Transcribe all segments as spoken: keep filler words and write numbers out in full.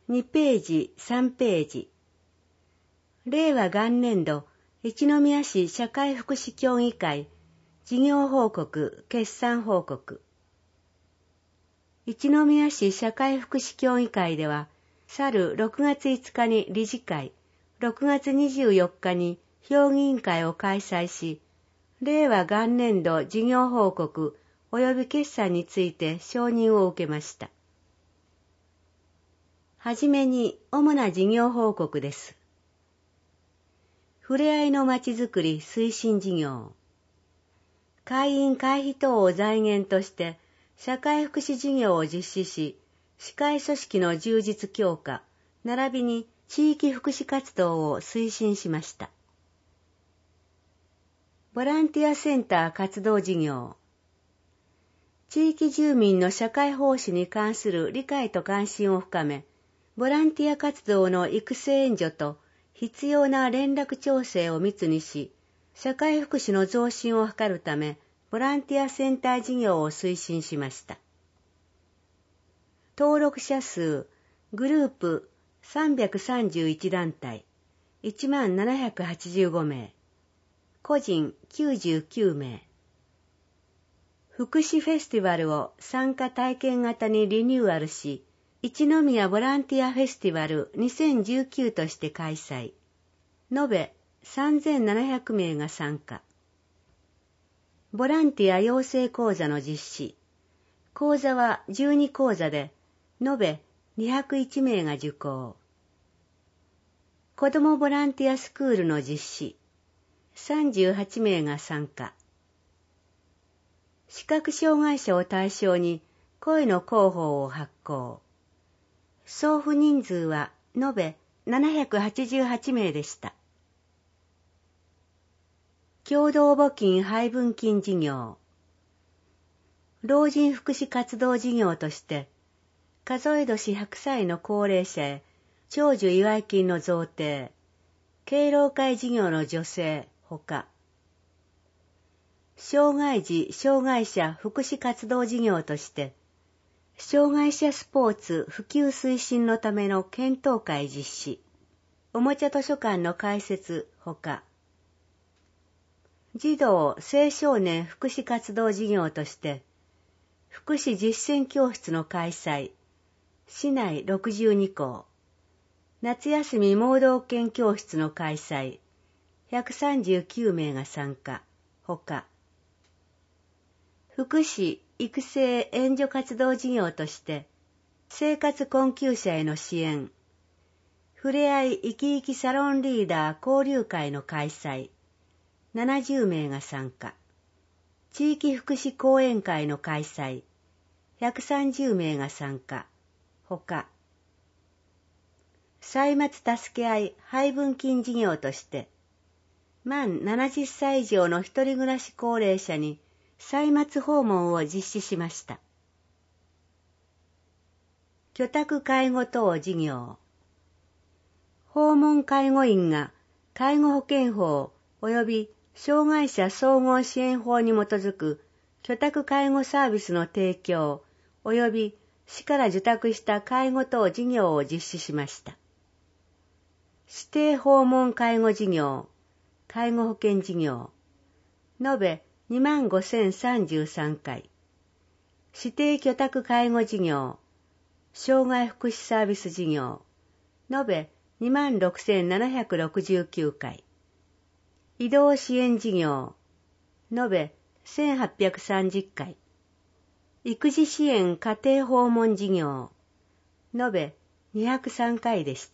にページ、さんページ。令和元年度、一宮市社会福祉協議会、事業報告、決算報告。一宮市社会福祉協議会では、去るろくがついつかに理事会、ろくがつにじゅうよっかに評議員会を開催し、令和元年度事業報告及び決算について承認を受けました。はじめに主な事業報告です。ふれあいのまちづくり推進事業。会員会費等を財源として社会福祉事業を実施し、市会組織の充実強化、並びに地域福祉活動を推進しました。ボランティアセンター活動事業。地域住民の社会奉仕に関する理解と関心を深め、ボランティア活動の育成援助と必要な連絡調整を密にし、社会福祉の増進を図るため、ボランティアセンター事業を推進しました。登録者数、グループさんびゃくさんじゅういち団体、いちまんななひゃくはちじゅうごめい、個人きゅうじゅうきゅうめい。福祉フェスティバルを参加体験型にリニューアルし、一宮ボランティアフェスティバルにせんじゅうきゅうとして開催。延べさんぜんななひゃくめいが参加。ボランティア養成講座の実施。講座はじゅうに講座で、延べにひゃくいちめいが受講。子どもボランティアスクールの実施。さんじゅうはちめいが参加。視覚障害者を対象に声の広報を発行。総付人数は延べななひゃくはちじゅうはちめいでした。共同募金配分金事業。老人福祉活動事業として、数え年ひゃくさいの高齢者へ長寿祝金の贈呈、敬老会事業の助成ほか、障害児・障害者福祉活動事業として、障害者スポーツ普及推進のための検討会実施、おもちゃ図書館の開設ほか、児童・青少年福祉活動事業として、福祉実践教室の開催、市内ろくじゅうにこう、夏休み盲導犬教室の開催、ひゃくさんじゅうきゅうめいが参加、ほか、福祉育成援助活動事業として、生活困窮者への支援、ふれあい生き生きサロンリーダー交流会の開催、ななじゅうめいが参加、地域福祉講演会の開催、ひゃくさんじゅうめいが参加、ほか、歳末助け合い配分金事業として、満ななじゅっさい以上の一人暮らし高齢者に歳末訪問を実施しました。居宅介護等事業。訪問介護員が介護保険法及び障害者総合支援法に基づく居宅介護サービスの提供及び市から受託した介護等事業を実施しました。指定訪問介護事業、介護保険事業、延べにまんごせんさんじゅうさんかい、指定居宅介護事業、障害福祉サービス事業、延べにまんろくせんななひゃくろくじゅうきゅうかい、移動支援事業、延べせんはっぴゃくさんじゅっかい、育児支援家庭訪問事業、延べにひゃくさんかいでした。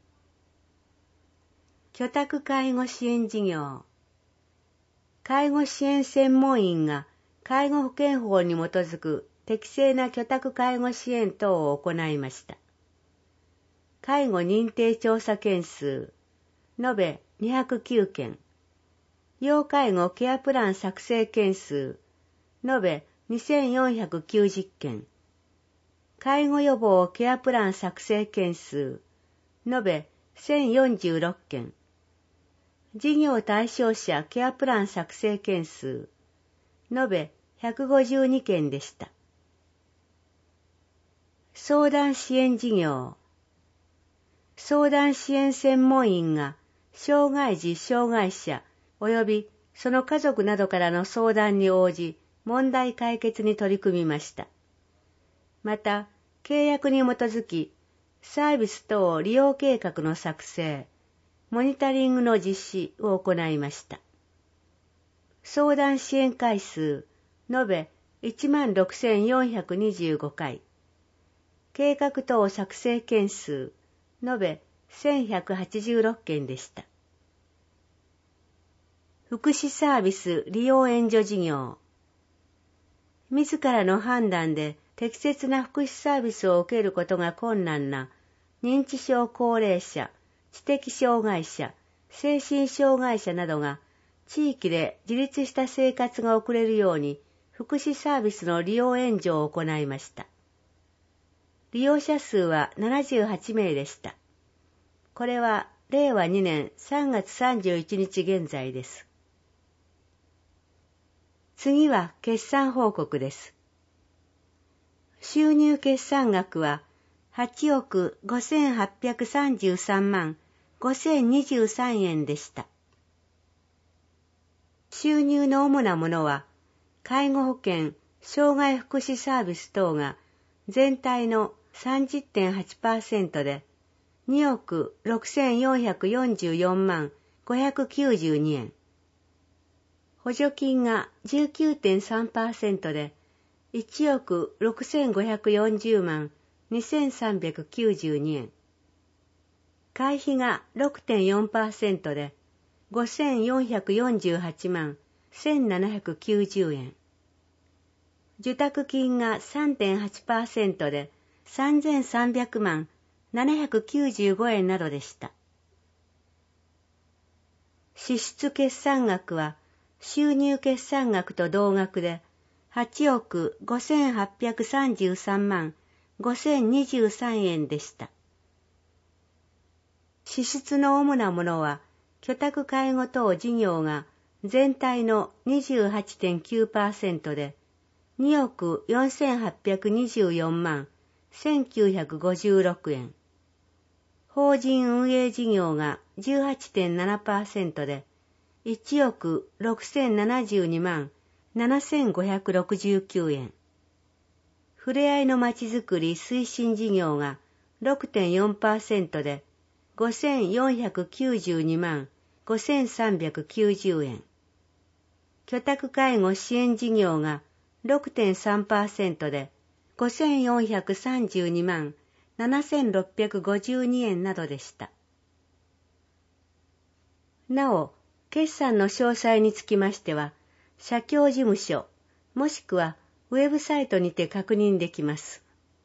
居宅介護支援事業。介護支援専門員が介護保険法に基づく適正な居宅介護支援等を行いました。介護認定調査件数、延べにひゃくきゅうけん。要介護ケアプラン作成件数、延べにせんよんひゃくきゅうじゅっけん。介護予防ケアプラン作成件数、延べせんよんじゅうろっけん。事業対象者ケアプラン作成件数、延べひゃくごじゅうにけんでした。相談支援事業。 相談支援専門員が障害児・障害者及びその家族などからの相談に応じ、問題解決に取り組みました。また、契約に基づき、サービス等利用計画の作成、モニタリングの実施を行いました。相談支援回数、延べ いちまんろくせんよんひゃくにじゅうご 回、計画等作成件数、延べせんひゃくはちじゅうろっけんでした。福祉サービス利用援助事業。自らの判断で適切な福祉サービスを受けることが困難な認知症高齢者、知的障害者、精神障害者などが地域で自立した生活が送れるように福祉サービスの利用援助を行いました。利用者数はななじゅうはちめいでした。これはれいわにねんさんがつさんじゅういちにち現在です。次は決算報告です。収入決算額ははちおくごせんはっぴゃくさんじゅうさんまんごせんにじゅうさんえんでした。収入の主なものは、介護保険、障害福祉サービス等が全体の さんじゅってんはちパーセント でにおくろくせんよんひゃくよんじゅうよんまんごひゃくきゅうじゅうにえん。補助金が じゅうきゅうてんさんパーセント でいちおくろくせんごひゃくよんじゅうまんにせんさんびゃくきゅうじゅうにえん。会費が ろくてんよんパーセント でごせんよんひゃくよんじゅうはちまんせんななひゃくきゅうじゅうえん。受託金が さんてんはちパーセント でさんぜんさんびゃくまんななひゃくきゅうじゅうごえんなどでした。支出決算額は収入決算額と同額ではちおくごせんはっぴゃくさんじゅうさんまんごせんにじゅうさんえんでした。支出の主なものは、居宅介護等事業が全体の にじゅうはちてんきゅうパーセント でにおくよんせんはっぴゃくにじゅうよんまんせんきゅうひゃくごじゅうろくえん。法人運営事業が じゅうはちてんななパーセント でいちおくろくせんななじゅうにまんななせんごひゃくろくじゅうきゅうえん。ふれあいのまちづくり推進事業が ろくてんよんパーセント でごせんよんひゃくきゅうじゅうにまんごせんさんびゃくきゅうじゅうえん。居宅介護支援事業が ろくてんさんパーセント でごせんよんひゃくさんじゅうにまんななせんろっぴゃくごじゅうにえんなどでした。なお、決算の詳細につきましては、社協事務所もしくはウェブサイトにて確認できます。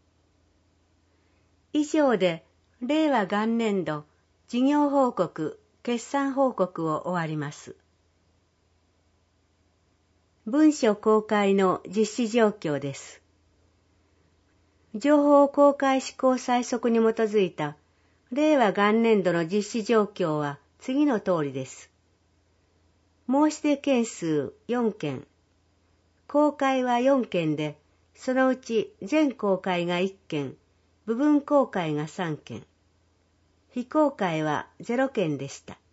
以上で、令和元年度事業報告、決算報告を終わります。文書公開の実施状況です。情報公開施行細則に基づいた令和元年度の実施状況は次の通りです。申し出件数よんけん、公開はよんけんで、そのうち全公開がいっけん、部分公開がさんけん、非公開はゼロけんでした。